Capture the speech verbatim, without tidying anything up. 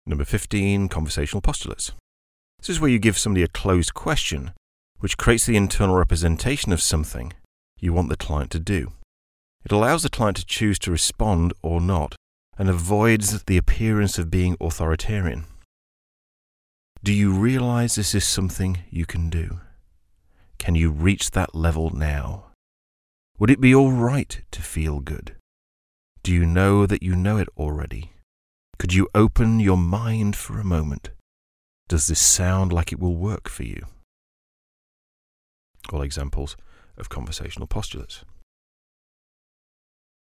Number fifteen, conversational postulates. This is where you give somebody a closed question, which creates the internal representation of something you want the client to do. It allows the client to choose to respond or not, and avoids the appearance of being authoritarian. Do you realize this is something you can do? Can you reach that level now? Would it be all right to feel good? Do you know that you know it already? Could you open your mind for a moment? Does this sound like it will work for you? All examples of conversational postulates.